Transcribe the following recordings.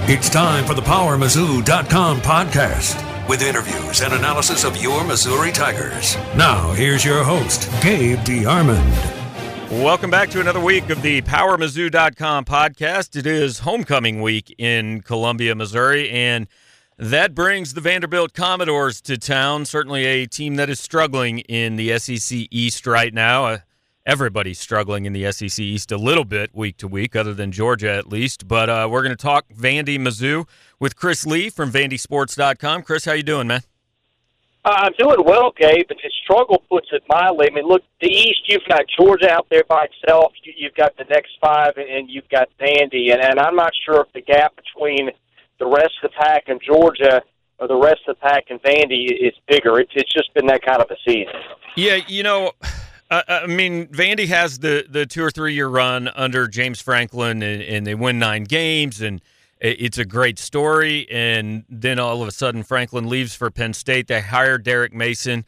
It's time for the PowerMizzou.com podcast with interviews and analysis of your Missouri Tigers. Now, here's your host, Gabe DeArmond. Welcome back to another week of the PowerMizzou.com podcast. It is homecoming week in Columbia, Missouri, and that brings the Vanderbilt Commodores to town, certainly a team that is struggling in the SEC East right now. Everybody's struggling in the SEC East a little bit week to week, other than Georgia at least. But we're going to talk Vandy Mizzou with Chris Lee from VandySports.com. Chris, how you doing, man? I'm doing well, Gabe, and the struggle puts it mildly. I mean, look, the East, you've got Georgia out there by itself. You've got the next five, and you've got Vandy. And I'm not sure if the gap between the rest of the pack and Georgia or the rest of the pack and Vandy is bigger. It's just been that kind of a season. Yeah, you know, I mean, Vandy has the 2 or 3 year run under James Franklin, and they win 9 games, and it's a great story. And then all of a sudden, Franklin leaves for Penn State. They hire Derek Mason.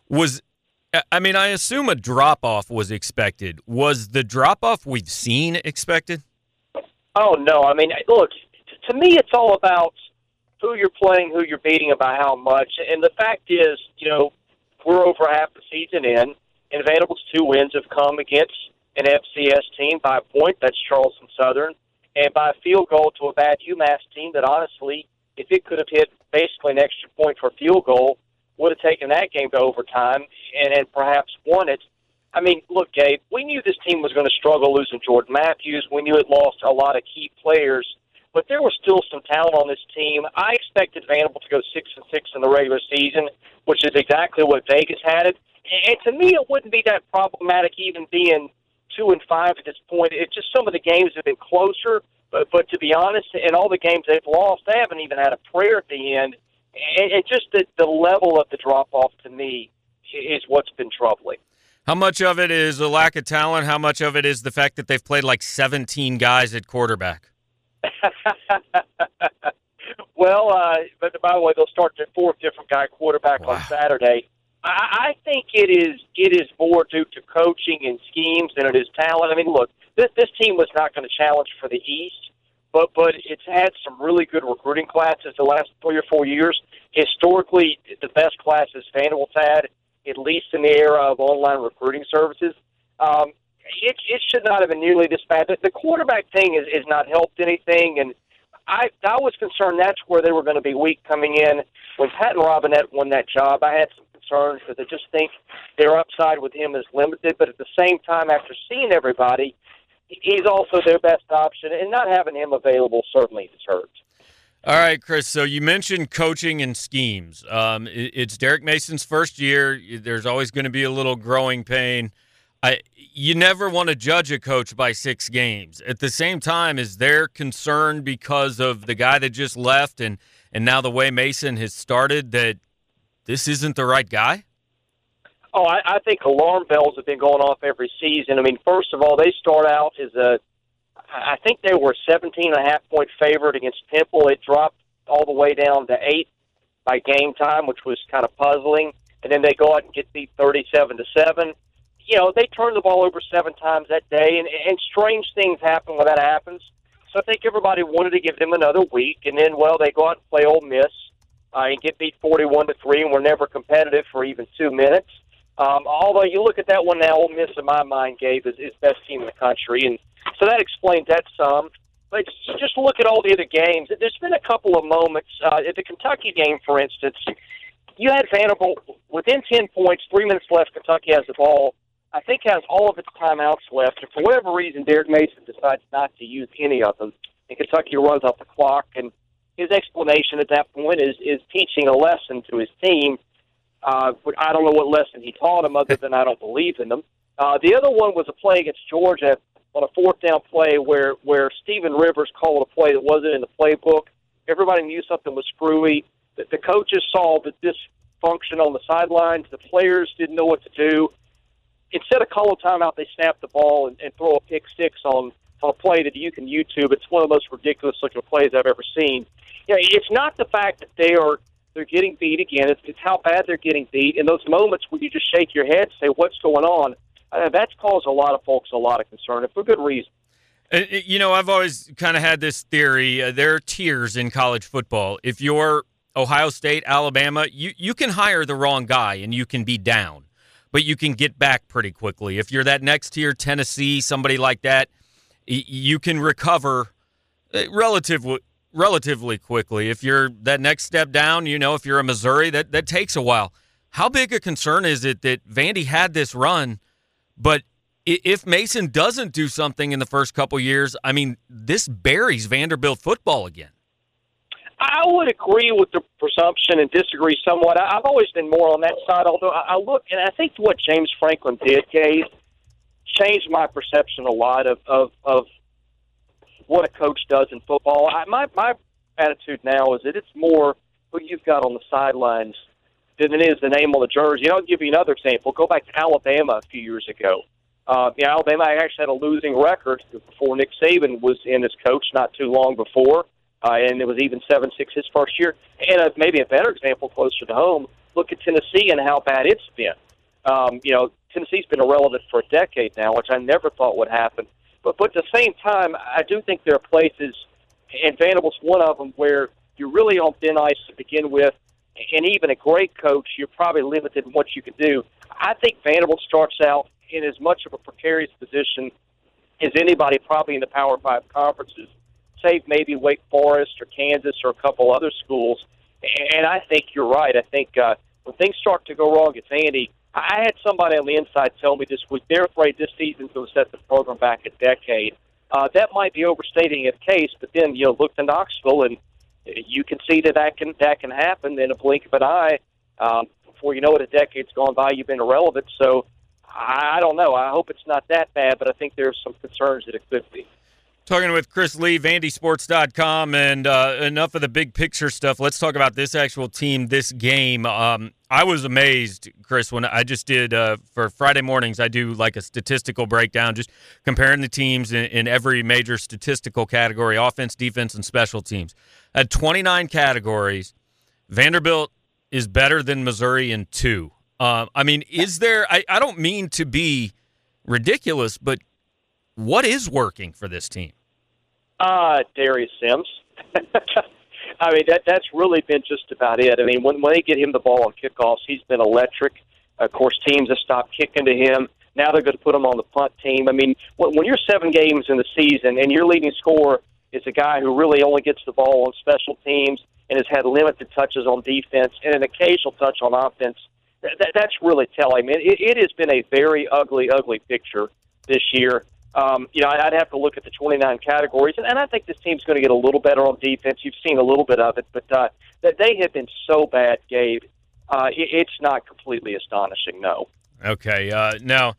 I assume a drop-off was expected. Was the drop-off we've seen expected? Oh, no. I mean, look, to me, it's all about who you're playing, who you're beating, about how much. And the fact is, you know, we're over half the season in, and Vanderbilt's 2 wins have come against an FCS team by a point, that's Charleston Southern, and by a field goal to a bad UMass team that, honestly, if it could have hit basically an extra point for a field goal, would have taken that game to overtime and perhaps won it. I mean, look, Gabe, we knew this team was going to struggle losing Jordan Matthews. We knew it lost a lot of key players, but there was still some talent on this team. I expected Vanderbilt to go 6-6 in the regular season, which is exactly what Vegas had it. And to me, it wouldn't be that problematic even being 2-5 at this point. It's just some of the games have been closer. But to be honest, in all the games they've lost, they haven't even had a prayer at the end. And just the level of the drop-off, to me, is what's been troubling. How much of it is a lack of talent? How much of it is the fact that they've played like 17 guys at quarterback? Well, but by the way, they'll start their 4th different guy quarterback on Saturday. I think it is more due to coaching and schemes than it is talent. I mean, look, this team was not going to challenge for the East, but it's had some really good recruiting classes the last 3 or 4 years. Historically, the best classes Vanderbilt's had, at least in the era of online recruiting services. It should not have been nearly this bad. The quarterback thing is not helped anything, and I was concerned that's where they were going to be weak coming in. When Patton Robinette won that job, I had some concerns because I just think their upside with him is limited. But at the same time, after seeing everybody, he's also their best option, and not having him available certainly has hurt. All right, Chris, so you mentioned coaching and schemes. It's Derek Mason's first year. There's always going to be a little growing pain. You never want to judge a coach by 6 games. At the same time, is there concern because of the guy that just left and now the way Mason has started that this isn't the right guy? Oh, I think alarm bells have been going off every season. I mean, first of all, they start out as I think they were a 17.5-point favorite against Temple. It dropped all the way down to 8 by game time, which was kind of puzzling. And then they go out and get beat 37-7. You know, they turned the ball over 7 times that day, and strange things happen when that happens. So I think everybody wanted to give them another week, and then, well, they go out and play Ole Miss and get beat 41-3, and were never competitive for even 2 minutes. Although you look at that one now, Ole Miss, in my mind, Gabe, is best team in the country, and so that explains that some. But just look at all the other games. There's been a couple of moments. At the Kentucky game, for instance, you had Vanderbilt within 10 points, 3 minutes left, Kentucky has the ball. I think has all of its timeouts left, and for whatever reason, Derek Mason decides not to use any of them, and Kentucky runs off the clock, and his explanation at that point is teaching a lesson to his team. But I don't know what lesson he taught him other than I don't believe in them. The other one was a play against Georgia on a 4th down play where Stephen Rivers called a play that wasn't in the playbook. Everybody knew something was screwy. The coaches saw the dysfunction on the sidelines. The players didn't know what to do. Instead of calling timeout, they snap the ball and throw a pick 6 on a play that you can YouTube. It's one of the most ridiculous-looking plays I've ever seen. You know, it's not the fact that they're getting beat again. It's how bad they're getting beat. In those moments where you just shake your head and say, what's going on? That's caused a lot of folks a lot of concern, and for good reason. I've always kind of had this theory. There are tiers in college football. If you're Ohio State, Alabama, you can hire the wrong guy and you can be down, but you can get back pretty quickly. If you're that next tier, Tennessee, somebody like that, you can recover relatively quickly. If you're that next step down, if you're a Missouri, that takes a while. How big a concern is it that Vandy had this run, but if Mason doesn't do something in the first couple years, I mean, this buries Vanderbilt football again. I would agree with the presumption and disagree somewhat. I've always been more on that side, although I look, and I think what James Franklin did, Gabe, changed my perception a lot of what a coach does in football. My attitude now is that it's more who you've got on the sidelines than it is the name on the jersey. I'll give you another example. Go back to Alabama a few years ago. Alabama actually had a losing record before Nick Saban was in as coach not too long before, and it was even 7-6 his first year. And maybe a better example closer to home, look at Tennessee and how bad it's been. Tennessee's been irrelevant for a decade now, which I never thought would happen. But at the same time, I do think there are places, and Vanderbilt's one of them, where you're really on thin ice to begin with, and even a great coach, you're probably limited in what you can do. I think Vanderbilt starts out in as much of a precarious position as anybody probably in the Power 5 conferences, save maybe Wake Forest or Kansas or a couple other schools. And I think you're right. I think when things start to go wrong at Vandy, I had somebody on the inside tell me this week they're afraid this season's going to set the program back a decade. That might be overstating the case, but then look to Knoxville, and you can see that can happen in a blink of an eye. Before you know it, a decade's gone by, you've been irrelevant. So I don't know. I hope it's not that bad, but I think there's some concerns that it could be. Talking with Chris Lee, VandySports.com, and enough of the big picture stuff. Let's talk about this actual team, this game. I was amazed, Chris, when I just did, for Friday mornings, I do like a statistical breakdown, just comparing the teams in every major statistical category, offense, defense, and special teams. At 29 categories, Vanderbilt is better than Missouri in 2. Is there – I don't mean to be ridiculous, but what is working for this team? Darius Sims. That's really been just about it. When they get him the ball on kickoffs, he's been electric. Of course, teams have stopped kicking to him. Now they're going to put him on the punt team. When you're 7 games in the season and your leading scorer is a guy who really only gets the ball on special teams and has had limited touches on defense and an occasional touch on offense, that's really telling. It has been a very ugly picture this year. I'd have to look at the 29 categories, and I think this team's going to get a little better on defense. You've seen a little bit of it, but that they have been so bad, Gabe. It's not completely astonishing, no. Okay. Now,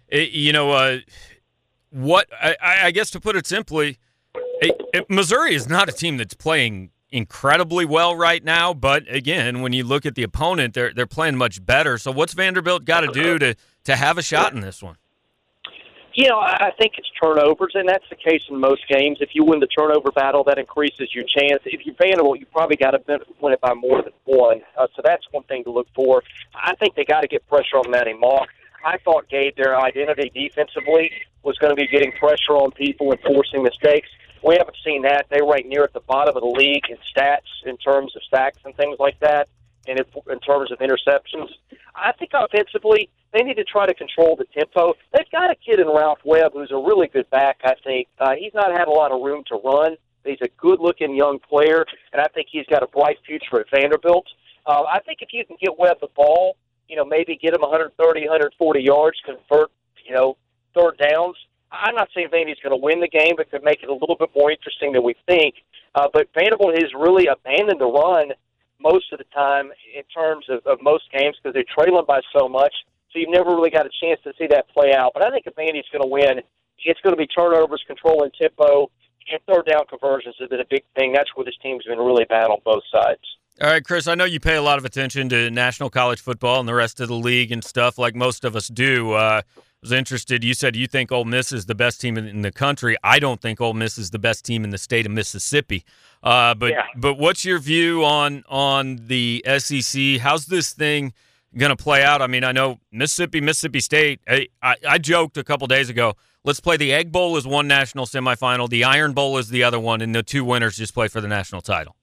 what I guess to put it simply, Missouri is not a team that's playing incredibly well right now, but again, when you look at the opponent, they're playing much better. So what's Vanderbilt got to do to have a shot in this one? I think it's turnovers, and that's the case in most games. If you win the turnover battle, that increases your chance. If you're Vanderbilt, you probably got to win it by more than one. So that's one thing to look for. I think they got to get pressure on Matty Mock. I thought, Gabe, their identity defensively was going to be getting pressure on people and forcing mistakes. We haven't seen that. They rank near at the bottom of the league in stats in terms of sacks and things like that, and in terms of interceptions. I think offensively, they need to try to control the tempo. They've got a kid in Ralph Webb who's a really good back, I think. He's not had a lot of room to run. He's a good-looking young player, and I think he's got a bright future at Vanderbilt. I think if you can get Webb the ball, maybe get him 130, 140 yards, convert, third downs, I'm not saying Vandy's going to win the game, but could make it a little bit more interesting than we think. But Vanderbilt has really abandoned the run most of the time in terms of most games because they're trailing by so much. So you've never really got a chance to see that play out. But I think if Vandy's going to win, it's going to be turnovers, controlling tempo, and third down conversions has been a big thing. That's where this team's been really bad on both sides. All right, Chris, I know you pay a lot of attention to national college football and the rest of the league and stuff like most of us do. I was interested. You said you think Ole Miss is the best team in the country. I don't think Ole Miss is the best team in the state of Mississippi. But what's your view on the SEC? How's this thing going to play out? I mean, I know Mississippi State, I joked a couple days ago, let's play the Egg Bowl as one national semifinal, the Iron Bowl as the other one, and the two winners just play for the national title.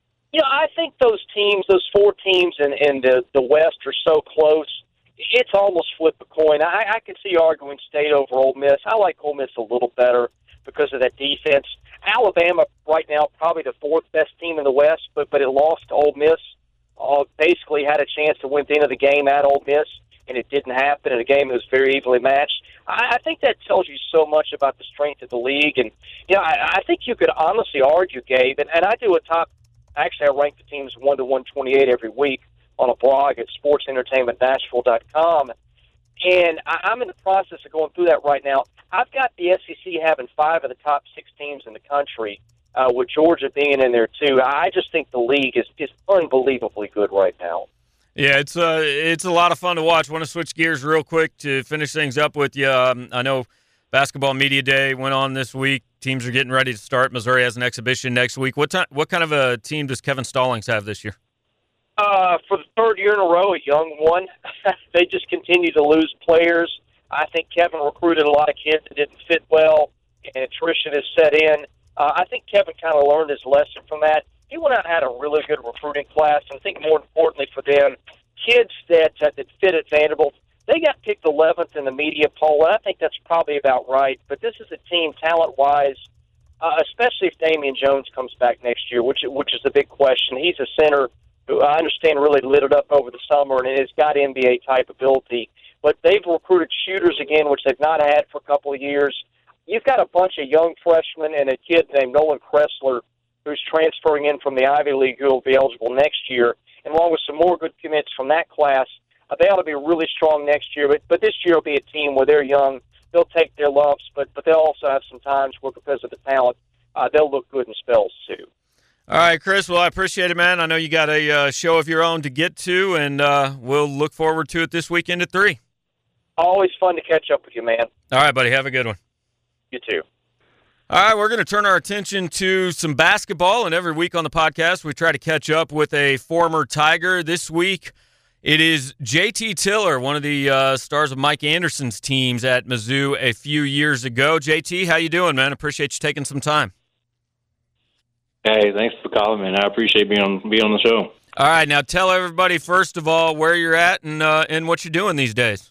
I think those teams, those four teams in the West are so close, it's almost flip a coin. I can see arguing State over Ole Miss. I like Ole Miss a little better because of that defense. Alabama right now probably the fourth best team in the West, but it lost to Ole Miss. Basically had a chance to win the end of the game at Ole Miss, and it didn't happen in a game that was very evenly matched. I think that tells you so much about the strength of the league. And, I think you could honestly argue, Gabe, and I do a top – actually, I rank the teams 1 to 128 every week on a blog at sportsentertainmentnashville.com. And I'm in the process of going through that right now. I've got the SEC having 5 of the top 6 teams in the country, with Georgia being in there too. I just think the league is unbelievably good right now. Yeah, it's a lot of fun to watch. I want to switch gears real quick to finish things up with you. I know Basketball Media Day went on this week. Teams are getting ready to start. Missouri has an exhibition next week. What kind of a team does Kevin Stallings have this year? For the third year in a row, a young one. They just continue to lose players. I think Kevin recruited a lot of kids that didn't fit well, and attrition has set in. I think Kevin kind of learned his lesson from that. He went out and had a really good recruiting class, and I think more importantly for them, kids that fit at Vanderbilt, they got picked 11th in the media poll, and I think that's probably about right. But this is a team, talent-wise, especially if Damian Jones comes back next year, which is the big question. He's a center who I understand really lit it up over the summer and has got NBA-type ability. But they've recruited shooters again, which they've not had for a couple of years. You've got a bunch of young freshmen and a kid named Nolan Kressler who's transferring in from the Ivy League who will be eligible next year. And along with some more good commits from that class, they ought to be really strong next year. But this year will be a team where they're young. They'll take their lumps, but they'll also have some times where, because of the talent, they'll look good in spells too. All right, Chris. Well, I appreciate it, man. I know you got a show of your own to get to, and we'll look forward to it this weekend at 3. Always fun to catch up with you, man. All right, buddy. Have a good one. You too. All right, we're going to turn our attention to some basketball, and every week on the podcast we try to catch up with a former Tiger. This week it is JT Tiller, one of the stars of Mike Anderson's teams at Mizzou a few years ago. JT, how you doing, man? Appreciate you taking some time. Hey, thanks for calling, man. I appreciate being on the show. All right, now tell everybody, first of all, where you're at and what you're doing these days.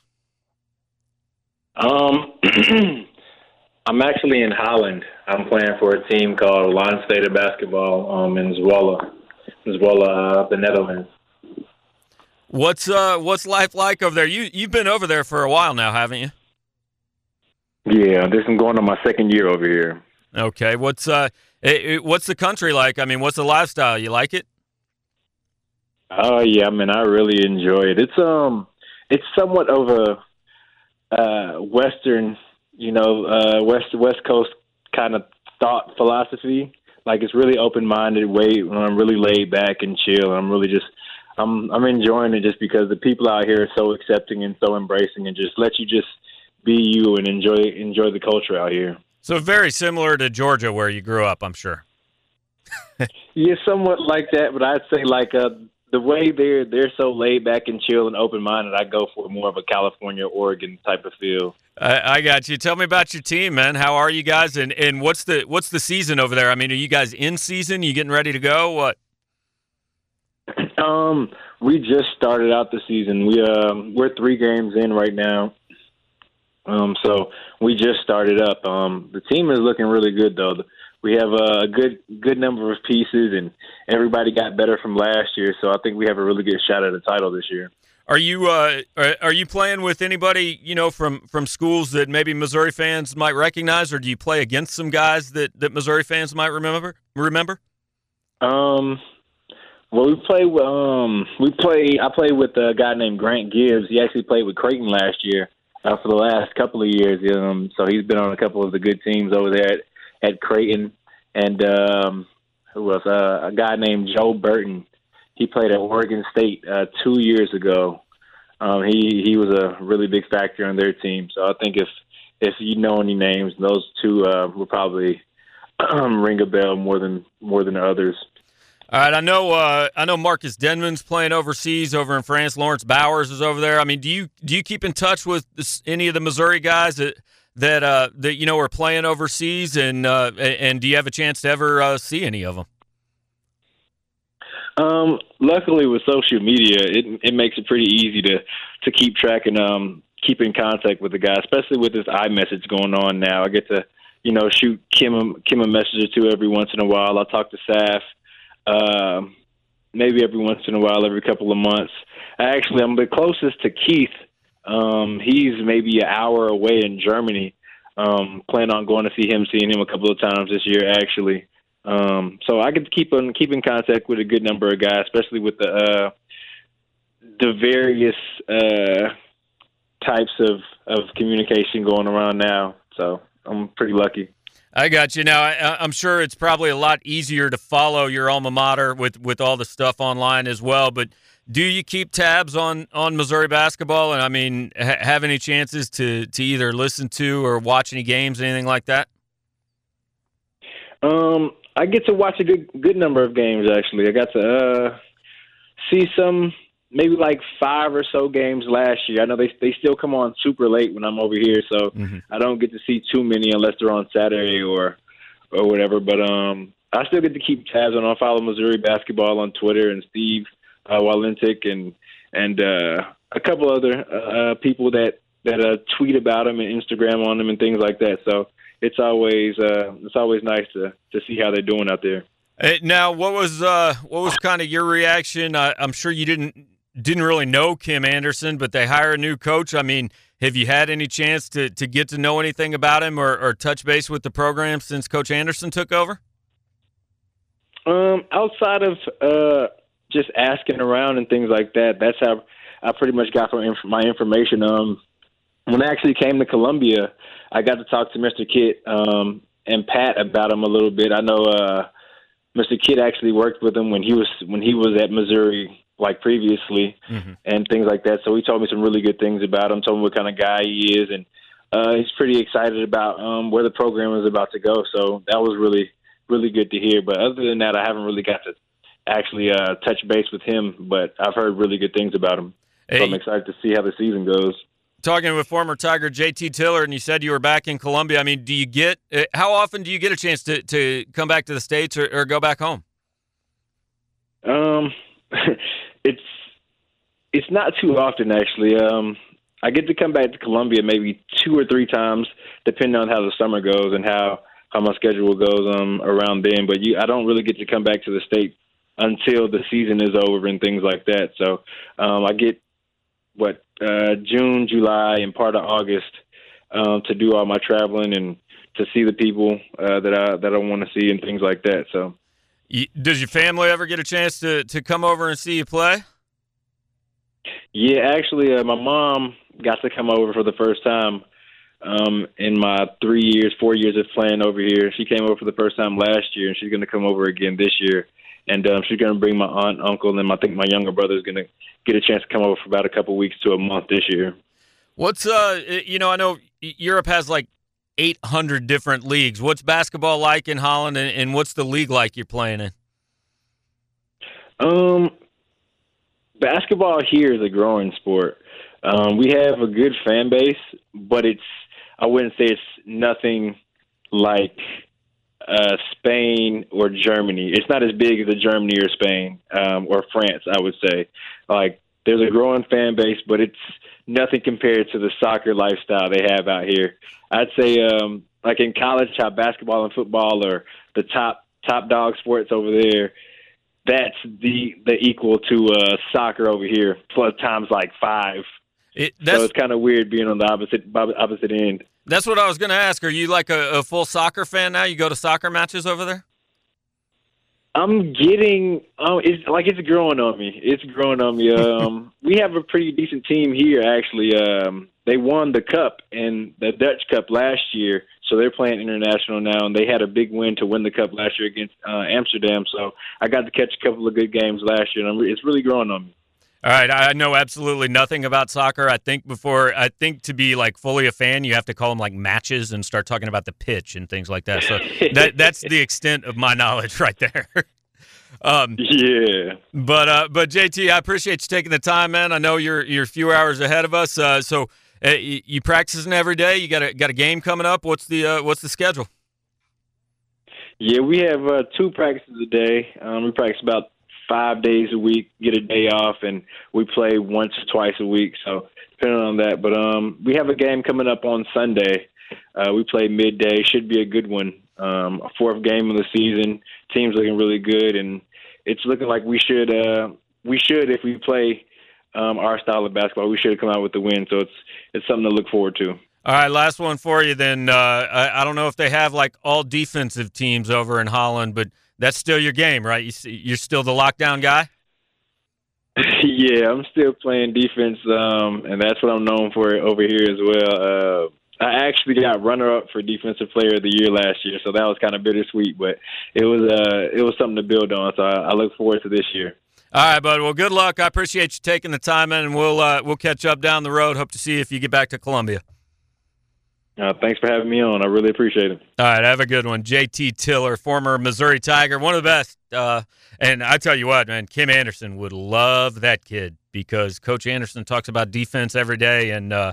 I'm actually in Holland. I'm playing for a team called Lonsstede Basketball in Zwolle, the Netherlands. What's life like over there? You've been over there for a while now, haven't you? Yeah, I'm going on my second year over here. Okay, what's the country like? I mean, what's the lifestyle? You like it? Oh yeah, I mean, I really enjoy it. It's somewhat of a Western, West Coast kind of thought philosophy. Like, it's really open-minded way. I'm really laid back and chill. I'm really just, I'm enjoying it just because the people out here are so accepting and so embracing and just let you just be you and enjoy the culture out here. So very similar to Georgia where you grew up, I'm sure. Yeah, somewhat like that, but I'd say like the way they're so laid back and chill and open-minded, I go for more of a California, Oregon type of feel. I got you. Tell me about your team, man. How are you guys, and what's the season over there? I mean, are you guys in season? You getting ready to go? What? We just started out the season. We're 3 games in right now. So we just started up. The team is looking really good, though. We have a good number of pieces, and everybody got better from last year. So I think we have a really good shot at a title this year. Are you playing with anybody from schools that maybe Missouri fans might recognize, or do you play against some guys that Missouri fans might remember? Well, I played with a guy named Grant Gibbs. He actually played with Creighton last year for the last couple of years. So he's been on a couple of the good teams over there at Creighton. And who else? A guy named Joe Burton. He played at Oregon State 2 years ago. He was a really big factor on their team. So I think if you know any names, those two will probably ring a bell more than others. All right, I know Marcus Denman's playing overseas over in France. Lawrence Bowers is over there. I mean, do you keep in touch with any of the Missouri guys that are playing overseas, and do you have a chance to ever see any of them? Luckily, with social media, it makes it pretty easy to keep track and keep in contact with the guy, especially with this iMessage going on now. I get to shoot Kim a message or two every once in a while. I talk to Saf. Maybe every once in a while, every couple of months. I'm the closest to Keith. He's maybe an hour away in Germany. Plan on going to seeing him a couple of times this year, actually. So I get to keep in contact with a good number of guys, especially with the various types of communication going around now. So I'm pretty lucky. I got you. Now, I'm sure it's probably a lot easier to follow your alma mater with all the stuff online as well, but do you keep tabs on Missouri basketball? And, I mean, have any chances to either listen to or watch any games, anything like that? I get to watch a good number of games, actually. I got to see some, maybe like 5 or so games last year. I know they still come on super late when I'm over here, so I don't get to see too many unless they're on Saturday or whatever. But I still get to keep tabs on. I follow Missouri basketball on Twitter, and Steve Walentik and a couple other people that tweet about them and Instagram on them and things like that. So it's always nice to see how they're doing out there. Now, what was kind of your reaction? I'm sure you didn't really know Kim Anderson, but they hire a new coach. I mean, have you had any chance to get to know anything about him or touch base with the program since Coach Anderson took over? Outside of just asking around and things like that, that's how I pretty much got my information. When I actually came to Columbia, I got to talk to Mr. Kitt and Pat about him a little bit. I know Mr. Kitt actually worked with him when he was at Missouri, like previously, and things like that. So he told me some really good things about him, told me what kind of guy he is, and he's pretty excited about where the program is about to go. So that was really, really good to hear. But other than that, I haven't really got to actually touch base with him, but I've heard really good things about him. So I'm excited to see how the season goes. Talking with former Tiger J.T. Tiller, and you said you were back in Columbia. I mean, how often do you get a chance to come back to the States or go back home? It's not too often, actually. I get to come back to Columbia maybe 2 or 3 times, depending on how the summer goes and how my schedule goes around then. But I don't really get to come back to the state until the season is over and things like that. So I get June, July, and part of August to do all my traveling and to see the people that I want to see and things like that. So, does your family ever get a chance to come over and see you play? Yeah, actually, my mom got to come over for the first time in my 4 years of playing over here. She came over for the first time last year, and she's going to come over again this year. And she's going to bring my aunt, uncle, and I think my younger brother is going to get a chance to come over for about a couple weeks to a month this year. What's I know Europe has like 800 different leagues. What's basketball like in Holland, and what's the league like you're playing in? Basketball here is a growing sport. We have a good fan base, but I wouldn't say it's nothing like Spain or Germany. It's not as big as Germany or Spain or France, I would say. Like, there's a growing fan base, but it's nothing compared to the soccer lifestyle they have out here. I'd say, like in college, how basketball and football are the top dog sports over there. That's the equal to soccer over here, plus times like 5. So it's kind of weird being on the opposite end. That's what I was going to ask. Are you like a full soccer fan now? You go to soccer matches over there? I'm getting it's growing on me. It's growing on me. We have a pretty decent team here, actually. They won the Cup and the Dutch Cup last year, so they're playing international now, and they had a big win to win the Cup last year against Amsterdam. So I got to catch a couple of good games last year, and it's really growing on me. All right, I know absolutely nothing about soccer. I think to be like fully a fan, you have to call them like matches and start talking about the pitch and things like that. So that's the extent of my knowledge right there. Yeah. But JT, I appreciate you taking the time, man. I know you're a few hours ahead of us. So you practicing every day? You got a game coming up? What's the schedule? Yeah, we have 2 practices a day. We practice about 5 days a week, get a day off, and we play once or twice a week. So depending on that, but we have a game coming up on Sunday. We play midday. Should be a good one. A 4th game of the season. Team's looking really good, and it's looking like we should if we play our style of basketball, we should come out with the win. So it's something to look forward to. All right, last one for you then. I don't know if they have like all defensive teams over in Holland, but that's still your game, right? You're still the lockdown guy? Yeah, I'm still playing defense, and that's what I'm known for over here as well. I actually got runner-up for Defensive Player of the Year last year, so that was kind of bittersweet, but it was something to build on, so I look forward to this year. All right, bud. Well, good luck. I appreciate you taking the time in, and we'll catch up down the road. Hope to see you if you get back to Columbia. Thanks for having me on. I really appreciate it. All right, have a good one. JT Tiller, former Missouri Tiger, one of the best. And I tell you what, man, Kim Anderson would love that kid because Coach Anderson talks about defense every day.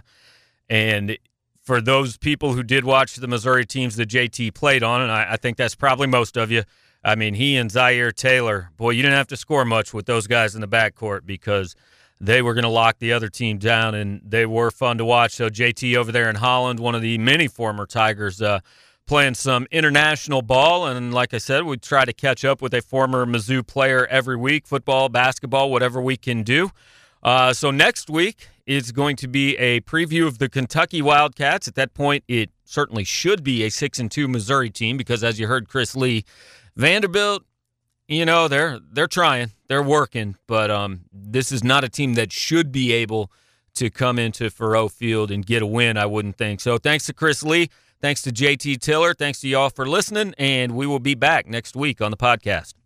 And for those people who did watch the Missouri teams that JT played on, and I think that's probably most of you, I mean, he and Zaire Taylor, boy, you didn't have to score much with those guys in the backcourt because they were going to lock the other team down, and they were fun to watch. So JT over there in Holland, one of the many former Tigers, playing some international ball. And like I said, we try to catch up with a former Mizzou player every week, football, basketball, whatever we can do. So next week is going to be a preview of the Kentucky Wildcats. At that point, it certainly should be a 6-2 Missouri team because, as you heard Chris Lee, Vanderbilt, you know, they're trying, they're working, but this is not a team that should be able to come into Faurot Field and get a win, I wouldn't think. So thanks to Chris Lee, thanks to JT Tiller, thanks to y'all for listening, and we will be back next week on the podcast.